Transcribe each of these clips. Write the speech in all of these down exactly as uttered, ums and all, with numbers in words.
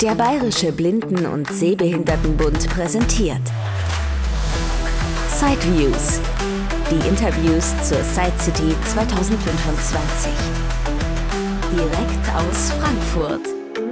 Der Bayerische Blinden- und Sehbehindertenbund präsentiert Sideviews, die Interviews zur Side City zwanzig fünfundzwanzig. Direkt aus Frankfurt.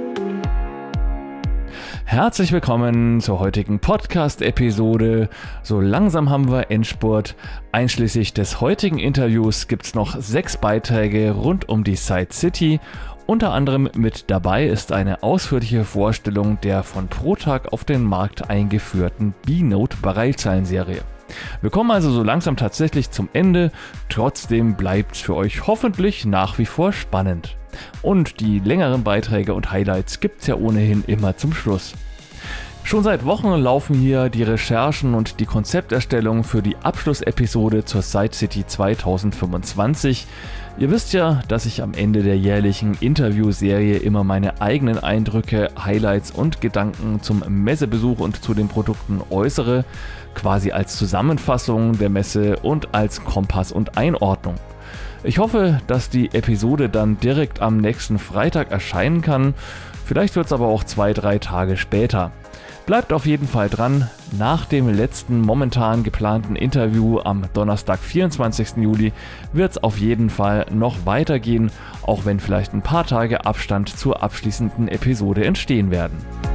Herzlich willkommen zur heutigen Podcast-Episode. So langsam haben wir Endspurt. Einschließlich des heutigen Interviews gibt es noch sechs Beiträge rund um die Side City. Unter anderem mit dabei ist eine ausführliche Vorstellung der von ProTag auf den Markt eingeführten B-Note-Braillezeilenserie. Wir kommen also so langsam tatsächlich zum Ende, trotzdem bleibt es für euch hoffentlich nach wie vor spannend. Und die längeren Beiträge und Highlights gibt's ja ohnehin immer zum Schluss. Schon seit Wochen laufen hier die Recherchen und die Konzepterstellung für die Abschlussepisode zur Side City zwanzig fünfundzwanzig. Ihr wisst ja, dass ich am Ende der jährlichen Interviewserie immer meine eigenen Eindrücke, Highlights und Gedanken zum Messebesuch und zu den Produkten äußere, quasi als Zusammenfassung der Messe und als Kompass und Einordnung. Ich hoffe, dass die Episode dann direkt am nächsten Freitag erscheinen kann, vielleicht wird es aber auch zwei, drei Tage später. Bleibt auf jeden Fall dran, nach dem letzten momentan geplanten Interview am Donnerstag, vierundzwanzigsten Juli, wird es auf jeden Fall noch weitergehen, auch wenn vielleicht ein paar Tage Abstand zur abschließenden Episode entstehen werden.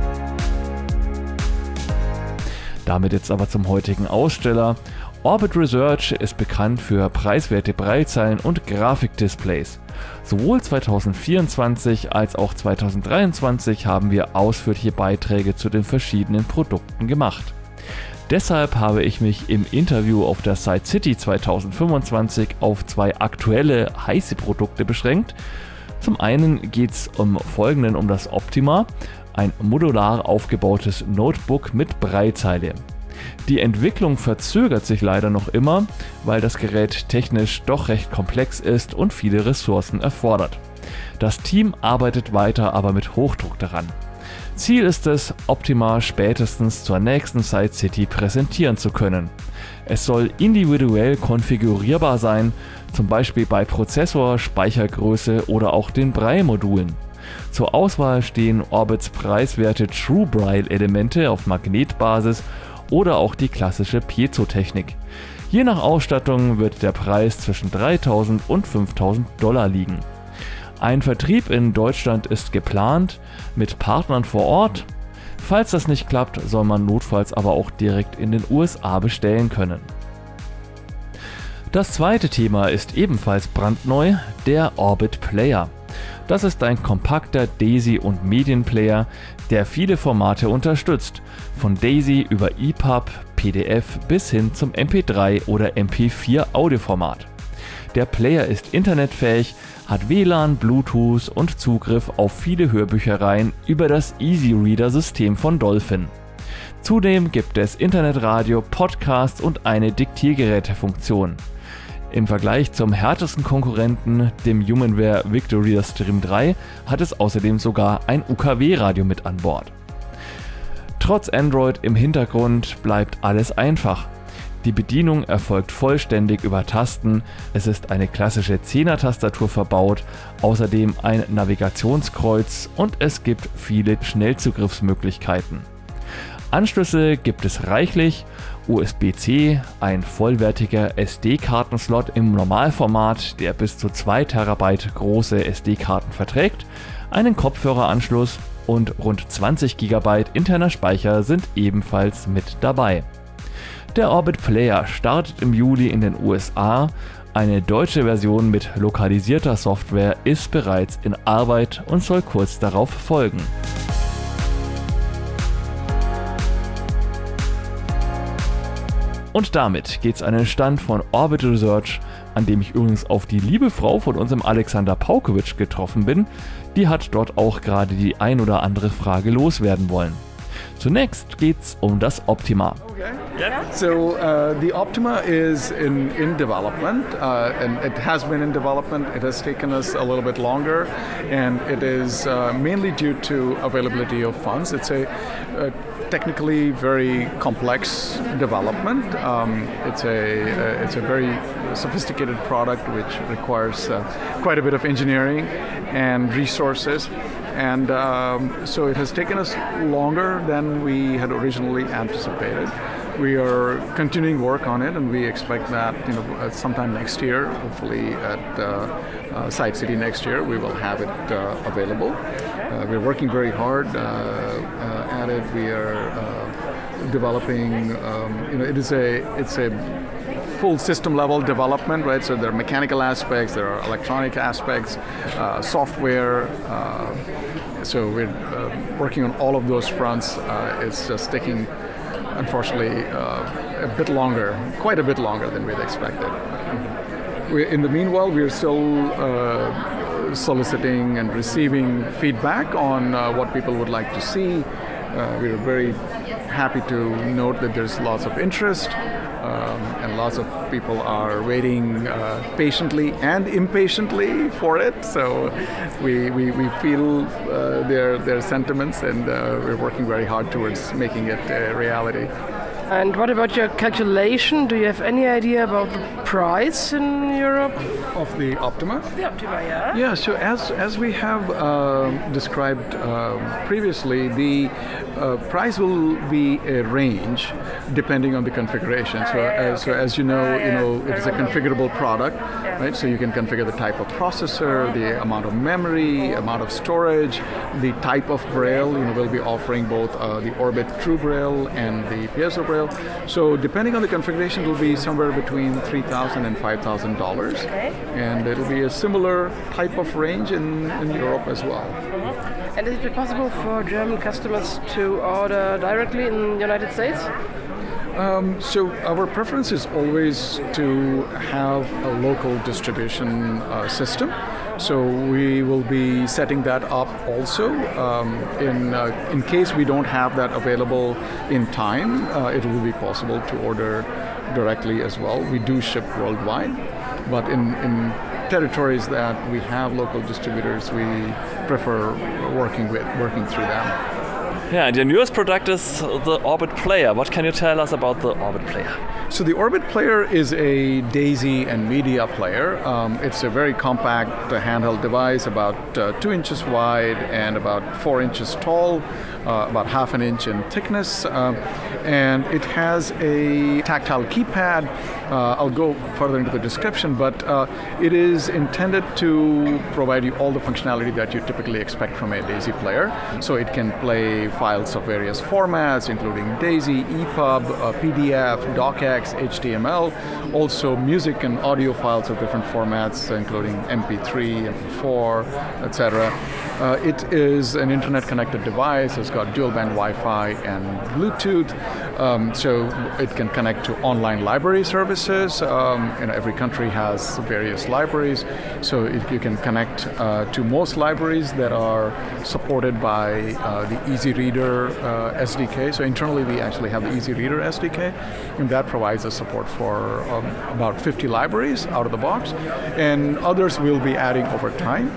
Damit jetzt aber zum heutigen Aussteller. Orbit Research ist bekannt für preiswerte Braillezeilen und Grafikdisplays. Sowohl zwanzig vierundzwanzig als auch zwanzig dreiundzwanzig haben wir ausführliche Beiträge zu den verschiedenen Produkten gemacht. Deshalb habe ich mich im Interview auf der Side City zwanzig fünfundzwanzig auf zwei aktuelle heiße Produkte beschränkt. Zum einen geht es um folgenden um das Optima, ein modular aufgebautes Notebook mit Braillezeile. Die Entwicklung verzögert sich leider noch immer, weil das Gerät technisch doch recht komplex ist und viele Ressourcen erfordert. Das Team arbeitet weiter, aber mit Hochdruck daran. Ziel ist es, Optima spätestens zur nächsten Side City präsentieren zu können. Es soll individuell konfigurierbar sein, zum Beispiel bei Prozessor, Speichergröße oder auch den Braille-Modulen. Zur Auswahl stehen Orbits preiswerte True Braille-Elemente auf Magnetbasis oder auch die klassische Piezo-Technik. Je nach Ausstattung wird der Preis zwischen dreitausend und fünftausend Dollar liegen. Ein Vertrieb in Deutschland ist geplant, mit Partnern vor Ort. Falls das nicht klappt, soll man notfalls aber auch direkt in den U S A bestellen können. Das zweite Thema ist ebenfalls brandneu, der Orbit Player. Das ist ein kompakter Daisy- und Medienplayer, der viele Formate unterstützt, von Daisy über E P U B, P D F bis hin zum M P drei oder M P vier Audioformat. Der Player ist internetfähig, hat W L A N, Bluetooth und Zugriff auf viele Hörbüchereien über das Easy Reader-System von Dolphin. Zudem gibt es Internetradio, Podcasts und eine Diktiergerätefunktion. Im Vergleich zum härtesten Konkurrenten, dem Humanware Victoria Stream drei, hat es außerdem sogar ein U K W-Radio mit an Bord. Trotz Android im Hintergrund bleibt alles einfach. Die Bedienung erfolgt vollständig über Tasten, es ist eine klassische Zehner-Tastatur verbaut, außerdem ein Navigationskreuz und es gibt viele Schnellzugriffsmöglichkeiten. Anschlüsse gibt es reichlich, U S B C, ein vollwertiger S D-Kartenslot im Normalformat, der bis zu zwei Terabyte große S D-Karten verträgt, einen Kopfhöreranschluss und rund zwanzig Gigabyte interner Speicher sind ebenfalls mit dabei. Der Orbit Player startet im Juli in den U S A, eine deutsche Version mit lokalisierter Software ist bereits in Arbeit und soll kurz darauf folgen. Und damit geht's an den Stand von Orbit Research, an dem ich übrigens auf die liebe Frau von unserem Alexander Paukowitsch getroffen bin. Die hat dort auch gerade die ein oder andere Frage loswerden wollen. Zunächst geht's um das Optima. Okay. Yeah. So uh, the Optima is in, in development, uh, and it has been in development. It has taken us a little bit longer, and it is uh, mainly due to availability of funds. It's a, a technically very complex development. Um, it's a uh, it's a very sophisticated product which requires uh, quite a bit of engineering and resources. And um, so it has taken us longer than we had originally anticipated. We are continuing work on it, and we expect that you know sometime next year, hopefully at uh, uh, Side City next year, we will have it uh, available. Uh, we're working very hard uh, uh, at it. We are uh, developing. Um, you know, it is a it's a full system level development, right? So there are mechanical aspects, there are electronic aspects, uh, software. Uh, so we're uh, working on all of those fronts. Uh, it's just taking, unfortunately, uh, a bit longer, quite a bit longer than we'd expected. We, in the meanwhile, we're still uh, soliciting and receiving feedback on uh, what people would like to see. Uh, we're very happy to note that there's lots of interest. Um, and lots of people are waiting uh, patiently and impatiently for it. So we we, we feel uh, their their sentiments, and uh, we're working very hard towards making it a reality. And what about your calculation? Do you have any idea about the price in Europe? Of the Optima? The Optima, yeah. Yeah, so as as we have uh, described uh, previously, the uh, price will be a range depending on the configuration. So, Ah, yeah, yeah, as, so okay. as you know, Ah, you yeah. know it's a configurable product, Yeah. right? So you can configure the type of processor, the amount of memory, amount of storage, the type of braille. You know, we'll be offering both uh, the Orbit True Braille and the Piezo Braille. So depending on the configuration, it will be somewhere between three thousand dollars and five thousand dollars. Okay. And it'll be a similar type of range in, in Europe as well. And is it possible for German customers to order directly in the United States? Um, so our preference is always to have a local distribution uh, system. So we will be setting that up also. Um, in uh, in case we don't have that available in time, uh, it will be possible to order directly as well. We do ship worldwide, but in, in territories that we have local distributors, we prefer working with working through them. Yeah, and your newest product is the Orbit Player. What can you tell us about the Orbit Player? So the Orbit Player is a DAISY and media player. Um, it's a very compact uh, handheld device, about uh, two inches wide and about four inches tall, uh, about half an inch in thickness, uh, and it has a tactile keypad. Uh, I'll go further into the description, but uh, it is intended to provide you all the functionality that you typically expect from a DAISY player. So it can play files of various formats, including DAISY, E P U B, uh, P D F, DocX, H T M L, also music and audio files of different formats, including M P three, M P four, et cetera. Uh, it is an internet-connected device. It's got dual-band Wi-Fi and Bluetooth, um, so it can connect to online library services. Um, you know, every country has various libraries, so it, you can connect uh, to most libraries that are supported by uh, the Easy Reader uh, S D K. So internally, we actually have the Easy Reader S D K, and that provides us support for um, about fifty libraries out of the box, and others we'll be adding over time.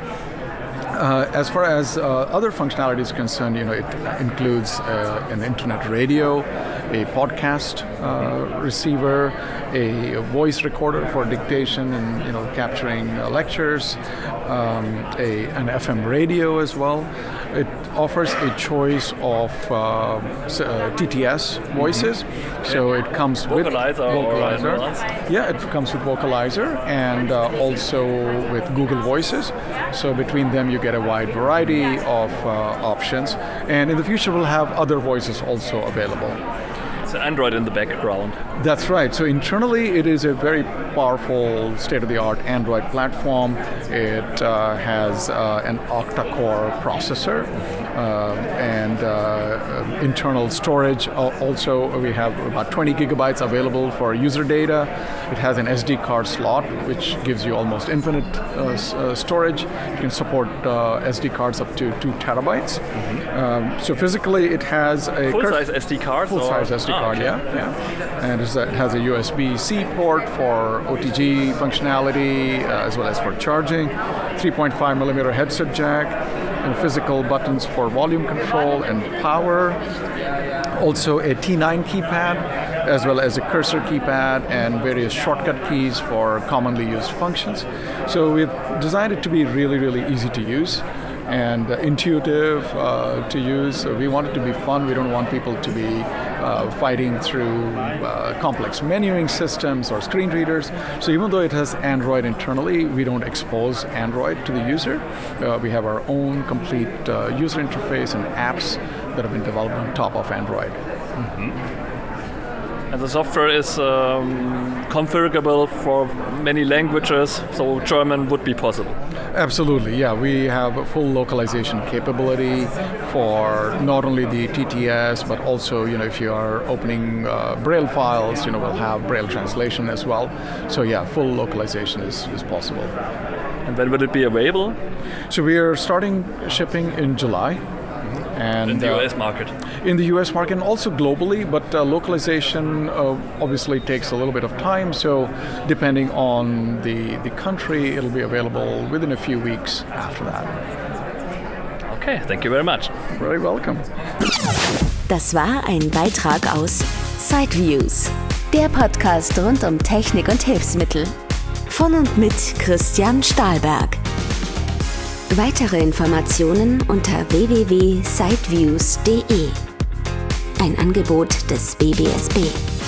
Uh, as far as uh, other functionality is concerned, you know, it includes uh, an internet radio, a podcast uh, receiver, a voice recorder for dictation and you know capturing uh, lectures, um, a an F M radio as well. It offers a choice of uh, uh, T T S voices, so it comes with Vocalizer or Vocalizer. nuance? Yeah, it comes with Vocalizer and uh, also with Google Voices. So between them, you get a wide variety of uh, options, and in the future, we'll have other voices also available. It's Android in the background. That's right. So internally, it is a very powerful, state-of-the-art Android platform. It uh, has uh, an octa-core processor uh, and uh, internal storage. Also, we have about twenty gigabytes available for user data. It has an S D card slot, which gives you almost infinite uh, s- uh, storage. You can support uh, S D cards up to two terabytes. Mm-hmm. Um, so physically, it has a Full-size S D cards? Full-size or? S D ah, card, okay. yeah, yeah. And it's, it has a U S B C port for O T G functionality uh, as well as for charging, three point five millimeter headset jack, and physical buttons for volume control and power. Also a T nine keypad, as well as a cursor keypad and various shortcut keys for commonly used functions. So we've designed it to be really, really easy to use and uh, intuitive uh, to use. So we want it to be fun. We don't want people to be uh, fighting through uh, complex menuing systems or screen readers. So even though it has Android internally, we don't expose Android to the user. Uh, we have our own complete uh, user interface and apps that have been developed on top of Android. Mm-hmm. And the software is um, configurable for many languages, so German would be possible. Absolutely, yeah. We have a full localization capability for not only the T T S, but also, you know, if you are opening uh, Braille files, you know, we'll have Braille translation as well. So yeah, full localization is, is possible. And when will it be available? So we are starting shipping in July. And, in the uh, U S market? In the U S market and also globally, but uh, localization uh, obviously takes a little bit of time, so depending on the, the country, it'll be available within a few weeks after that. Okay, thank you very much. Very welcome. Das war ein Beitrag aus Sideviews, der Podcast rund um Technik und Hilfsmittel. Von und mit Christian Stahlberg. Weitere Informationen unter w w w punkt sideviews punkt d e. Ein Angebot des W B S B.